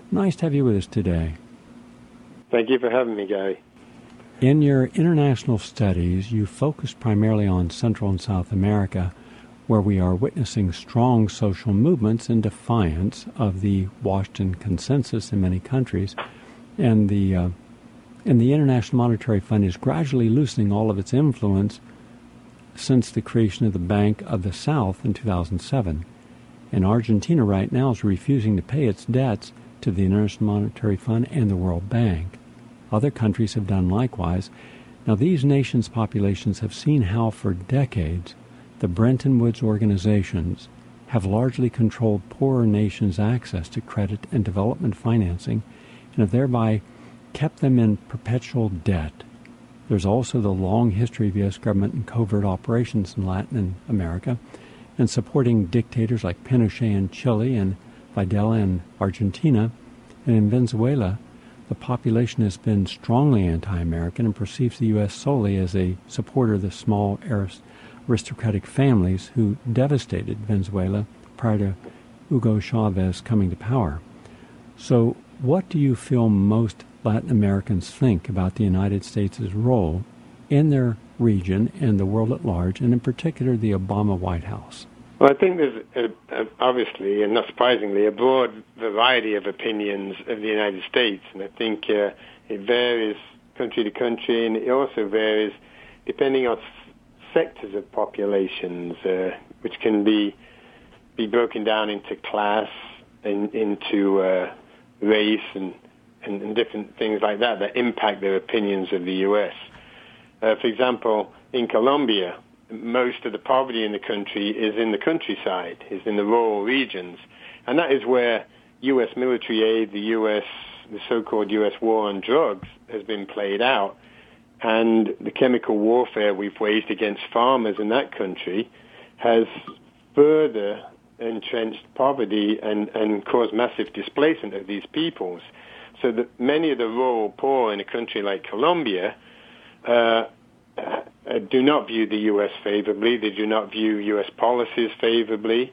Nice to have you with us today. Thank you for having me, Gary. In your international studies, you focused primarily on Central and South America, where we are witnessing strong social movements in defiance of the Washington Consensus in many countries. And the International Monetary Fund is gradually loosening all of its influence since the creation of the Bank of the South in 2007. And Argentina right now is refusing to pay its debts to the International Monetary Fund and the World Bank. Other countries have done likewise. Now, these nations' populations have seen how for decades the Bretton Woods organizations have largely controlled poorer nations' access to credit and development financing and have thereby kept them in perpetual debt. There's also the long history of U.S. government and covert operations in Latin America and supporting dictators like Pinochet in Chile and Videla in Argentina. And in Venezuela, the population has been strongly anti-American and perceives the U.S. solely as a supporter of the small aristocratic families who devastated Venezuela prior to Hugo Chavez coming to power. So what do you feel most Latin Americans think about the United States' role in their region and the world at large, and in particular the Obama White House? Well, I think there's obviously, and not surprisingly, a broad variety of opinions of the United States, and I think it varies country to country, and it also varies depending on sectors of populations, which can be broken down into class and into race and different things like that impact their opinions of the U.S. For example, in Colombia, most of the poverty in the country is in the countryside, is in the rural regions. And that is where U.S. military aid, the so-called U.S. war on drugs has been played out. And the chemical warfare we've waged against farmers in that country has further entrenched poverty and caused massive displacement of these peoples. So that many of the rural poor in a country like Colombia do not view the U.S. favorably. They do not view U.S. policies favorably.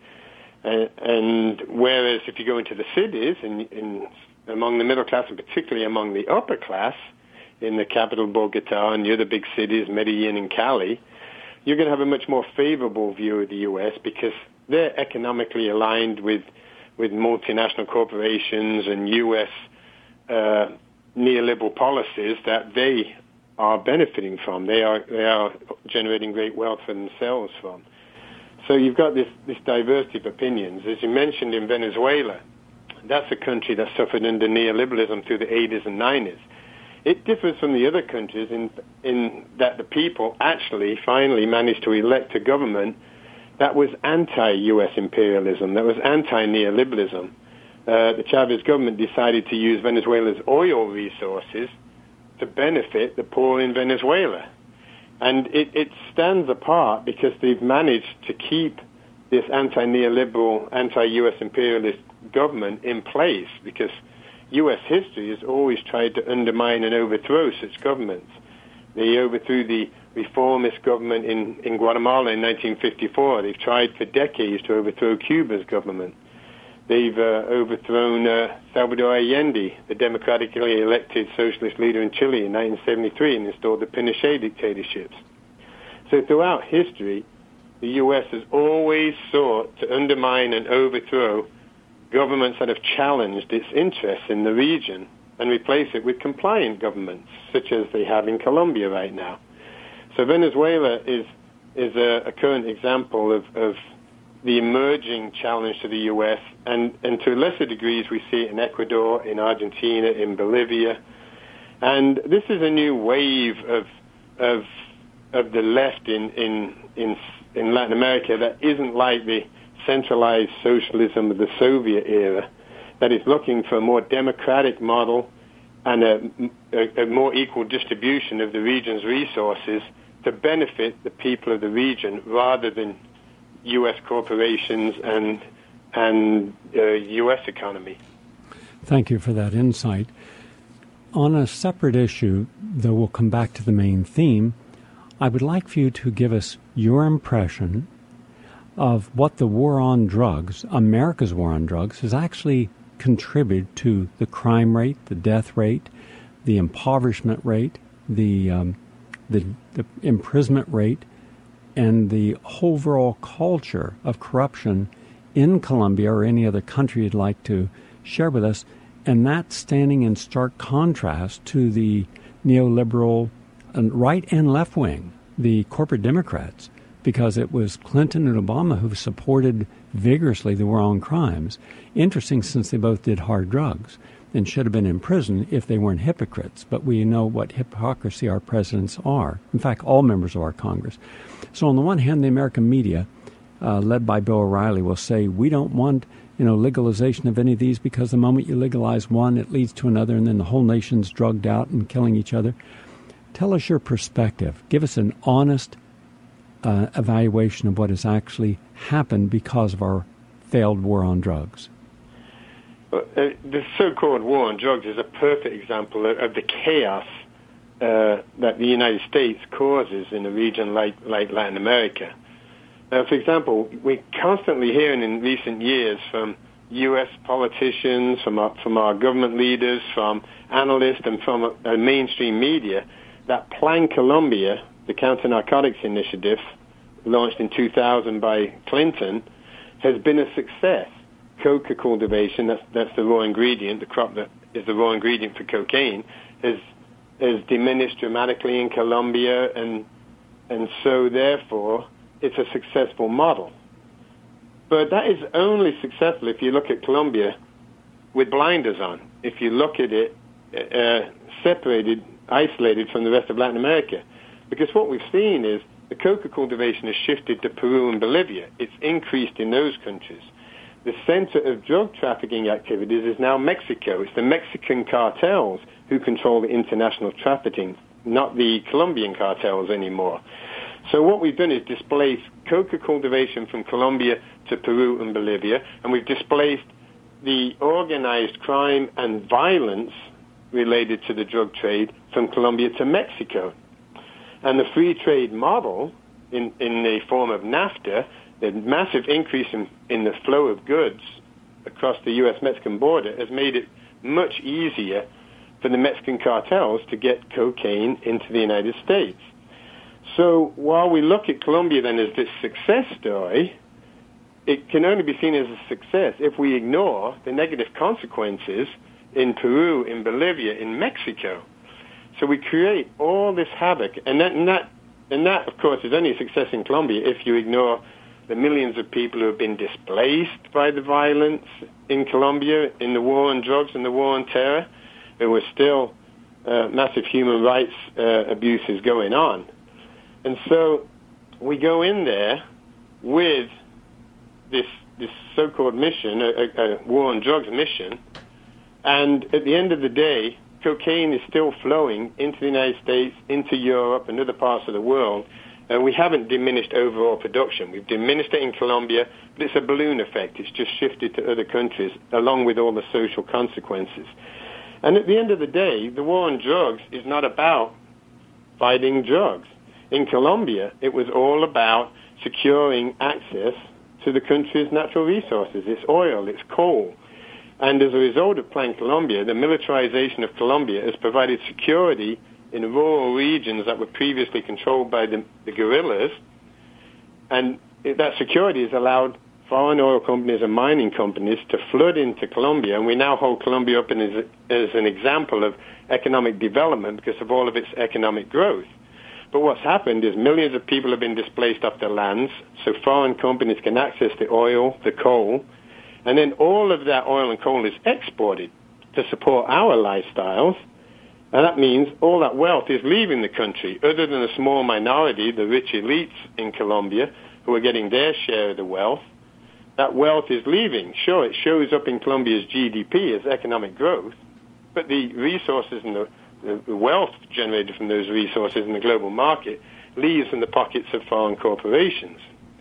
And whereas if you go into the cities, and among the middle class, and particularly among the upper class, in the capital Bogota and the other big cities, Medellin and Cali, you're going to have a much more favorable view of the U.S. because they're economically aligned with multinational corporations and U.S. Neoliberal policies that they are benefiting from. They are generating great wealth for themselves from. So you've got this diversity of opinions. As you mentioned in Venezuela, that's a country that suffered under neoliberalism through the 80s and 90s. It differs from the other countries in that the people actually finally managed to elect a government that was anti-U.S. imperialism, that was anti-neoliberalism. The Chavez government decided to use Venezuela's oil resources to benefit the poor in Venezuela. And it stands apart because they've managed to keep this anti-neoliberal, anti-U.S. imperialist government in place because U.S. history has always tried to undermine and overthrow such governments. They overthrew the reformist government in Guatemala in 1954. They've tried for decades to overthrow Cuba's government. They've overthrown Salvador Allende, the democratically elected socialist leader in Chile in 1973, and installed the Pinochet dictatorships. So throughout history, the U.S. has always sought to undermine and overthrow governments that have challenged its interests in the region and replace it with compliant governments, such as they have in Colombia right now. So Venezuela is a current example of the emerging challenge to the U.S., and to lesser degrees we see it in Ecuador, in Argentina, in Bolivia. And this is a new wave of the left in Latin America that isn't like the centralized socialism of the Soviet era, that is looking for a more democratic model and a more equal distribution of the region's resources to benefit the people of the region rather than U.S. corporations and U.S. economy. Thank you for that insight. On a separate issue, though we'll come back to the main theme, I would like for you to give us your impression of what the war on drugs, America's war on drugs, has actually contribute to the crime rate, the death rate, the impoverishment rate, the imprisonment rate, and the overall culture of corruption in Colombia or any other country you'd like to share with us, and that's standing in stark contrast to the neoliberal right and left wing, the corporate Democrats, because it was Clinton and Obama who supported vigorously the war on crimes. Interesting, since they both did hard drugs and should have been in prison if they weren't hypocrites. But we know what hypocrisy our presidents are. In fact, all members of our Congress. So on the one hand, the American media, led by Bill O'Reilly, will say, we don't want legalization of any of these because the moment you legalize one, it leads to another, and then the whole nation's drugged out and killing each other. Tell us your perspective. Give us an honest evaluation of what has actually happened because of our failed war on drugs. The so-called war on drugs is a perfect example of the chaos that the United States causes in a region like Latin America. For example, we're constantly hearing in recent years from U.S. politicians, from our government leaders, from analysts, and from mainstream media that Plan Colombia, the counter-narcotics initiative launched in 2000 by Clinton, has been a success. Coca cultivation, that's the raw ingredient, the crop that is the raw ingredient for cocaine, has diminished dramatically in Colombia, and so therefore it's a successful model. But that is only successful if you look at Colombia with blinders on. If you look at it separated, isolated from the rest of Latin America. Because what we've seen is the coca cultivation has shifted to Peru and Bolivia. It's increased in those countries. The center of drug trafficking activities is now Mexico. It's the Mexican cartels who control the international trafficking, not the Colombian cartels anymore. So what we've done is displace coca cultivation from Colombia to Peru and Bolivia, and we've displaced the organized crime and violence related to the drug trade from Colombia to Mexico. And the free trade model in the form of NAFTA, the massive increase in the flow of goods across the U.S.-Mexican border has made it much easier for the Mexican cartels to get cocaine into the United States. So while we look at Colombia then as this success story, it can only be seen as a success if we ignore the negative consequences in Peru, in Bolivia, in Mexico. So we create all this havoc, and that, of course, is only a success in Colombia if you ignore the millions of people who have been displaced by the violence in Colombia, in the war on drugs and the war on terror. There were still massive human rights abuses going on. And so we go in there with this so-called mission, a war on drugs mission, and at the end of the day, cocaine is still flowing into the United States, into Europe, and other parts of the world. And we haven't diminished overall production. We've diminished it in Colombia, but it's a balloon effect. It's just shifted to other countries, along with all the social consequences. And at the end of the day, the war on drugs is not about fighting drugs. In Colombia, it was all about securing access to the country's natural resources, its oil, its coal. And as a result of Plan Colombia, the militarization of Colombia has provided security in rural regions that were previously controlled by the guerrillas. And that security has allowed foreign oil companies and mining companies to flood into Colombia. And we now hold Colombia up as an example of economic development because of all of its economic growth. But what's happened is millions of people have been displaced off their lands, so foreign companies can access the oil, the coal, and then all of that oil and coal is exported to support our lifestyles. And that means all that wealth is leaving the country, other than a small minority, the rich elites in Colombia, who are getting their share of the wealth. That wealth is leaving. Sure, it shows up in Colombia's GDP as economic growth, but the resources and the wealth generated from those resources in the global market leaves in the pockets of foreign corporations.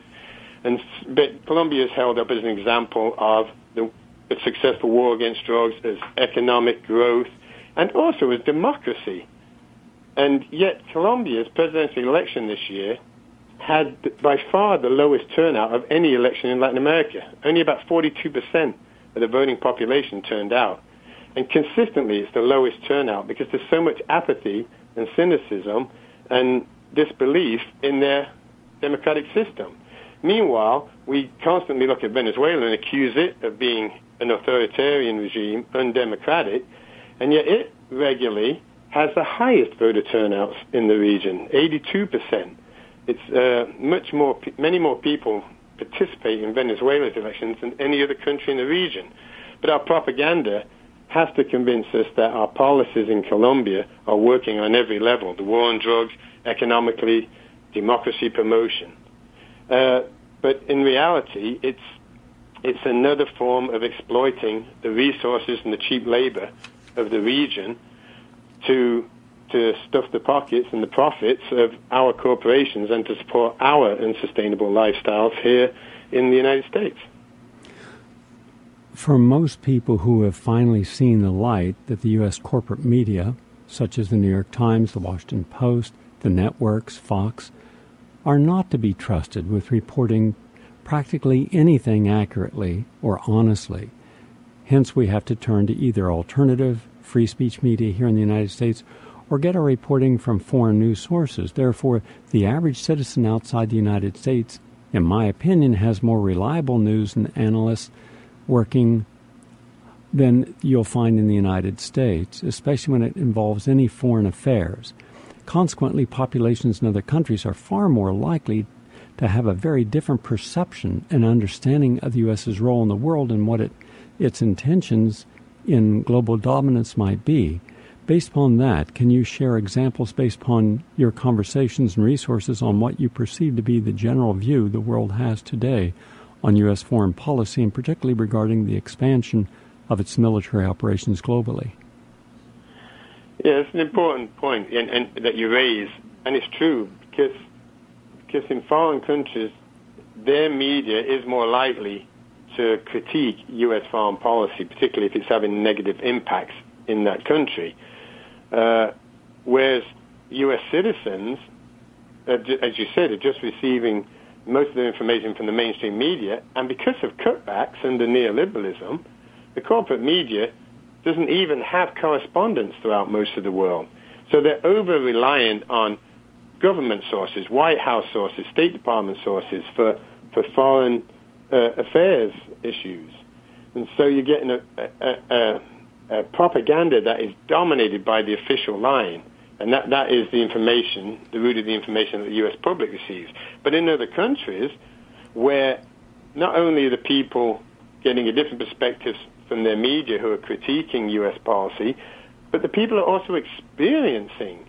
But Colombia is held up as an example of a successful war against drugs, as economic growth, and also as democracy. And yet Colombia's presidential election this year had by far the lowest turnout of any election in Latin America. Only about 42% of the voting population turned out. And consistently, it's the lowest turnout because there's so much apathy and cynicism and disbelief in their democratic system. Meanwhile, we constantly look at Venezuela and accuse it of being an authoritarian regime, undemocratic, and yet it regularly has the highest voter turnouts in the region, 82%. It's many more people participate in Venezuela's elections than any other country in the region. But our propaganda has to convince us that our policies in Colombia are working on every level, the war on drugs, economically, democracy promotion. But in reality, it's another form of exploiting the resources and the cheap labor of the region to stuff the pockets and the profits of our corporations and to support our unsustainable lifestyles here in the United States. For most people who have finally seen the light that the U.S. corporate media, such as the New York Times, the Washington Post, the networks, Fox, are not to be trusted with reporting practically anything accurately or honestly. Hence, we have to turn to either alternative, free speech media here in the United States or get our reporting from foreign news sources. Therefore, the average citizen outside the United States, in my opinion, has more reliable news and analysts working than you'll find in the United States, especially when it involves any foreign affairs. Consequently, populations in other countries are far more likely to have a very different perception and understanding of the U.S.'s role in the world and what its intentions in global dominance might be. Based upon that, can you share examples based upon your conversations and resources on what you perceive to be the general view the world has today on U.S. foreign policy, and particularly regarding the expansion of its military operations globally? Yeah, it's an important point and that you raise, and it's true, because in foreign countries, their media is more likely to critique U.S. foreign policy, particularly if it's having negative impacts in that country. Whereas U.S. citizens, as you said, are just receiving most of the information from the mainstream media, and because of cutbacks under neoliberalism, the corporate media doesn't even have correspondence throughout most of the world. So they're over-reliant on government sources, White House sources, State Department sources for foreign affairs issues. And so you're getting a propaganda that is dominated by the official line. And that is the information, the root of the information that the U.S. public receives. But in other countries, where not only are the people getting a different perspective from their media who are critiquing U.S. policy, but the people are also experiencing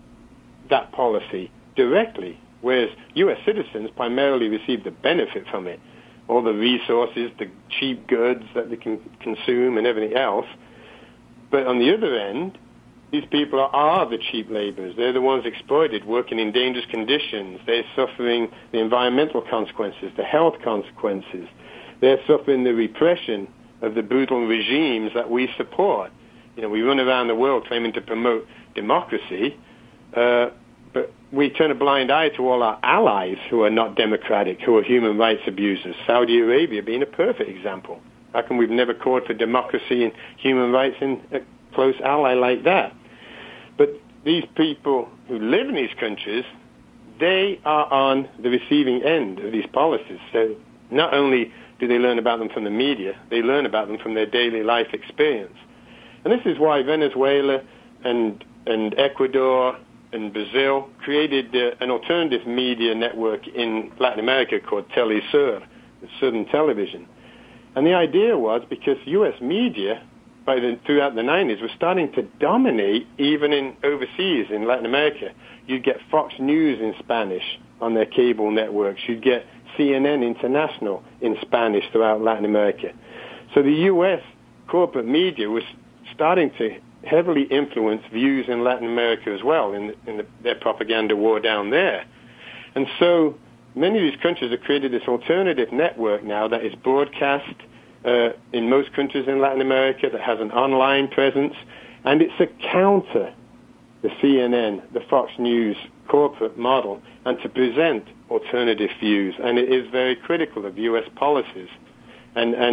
that policy directly, whereas U.S. citizens primarily receive the benefit from it, all the resources, the cheap goods that they can consume and everything else. But on the other end, these people are the cheap laborers. They're the ones exploited, working in dangerous conditions. They're suffering the environmental consequences, the health consequences. They're suffering the repression of the brutal regimes that we support. You know, we run around the world claiming to promote democracy, but we turn a blind eye to all our allies who are not democratic, who are human rights abusers, Saudi Arabia being a perfect example. How come we've never called for democracy and human rights in a close ally like that? But these people who live in these countries, they are on the receiving end of these policies. So not only do they learn about them from the media, they learn about them from their daily life experience. And this is why Venezuela and Ecuador and Brazil created an alternative media network in Latin America called Telesur, Southern Television. And the idea was because U.S. media, throughout the 90s, was starting to dominate even in overseas in Latin America. You'd get Fox News in Spanish on their cable networks. You'd get CNN International in Spanish throughout Latin America. So the U.S. corporate media was starting to heavily influence views in Latin America as well in their propaganda war down there. And so many of these countries have created this alternative network now that is broadcast in most countries in Latin America, that has an online presence, and it's a counter the CNN, the Fox News corporate model, and to present alternative views. And it is very critical of U.S. policies. And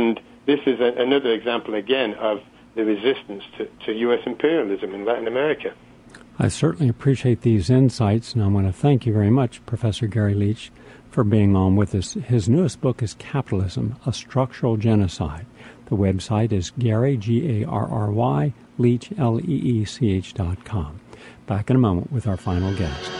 this is another example, again, of the resistance to U.S. imperialism in Latin America. I certainly appreciate these insights, and I want to thank you very much, Professor Gary Leach, for being on with us. His newest book is Capitalism, A Structural Genocide. The website is Gary, Garry, Leach, Leech.com. Back in a moment with our final guest.